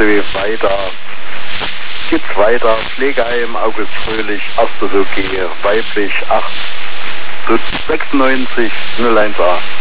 Nö, weiter. Geht's weiter. Pflegeheim, August Fröhlich, 1. WG, weiblich, 8, 96, 018.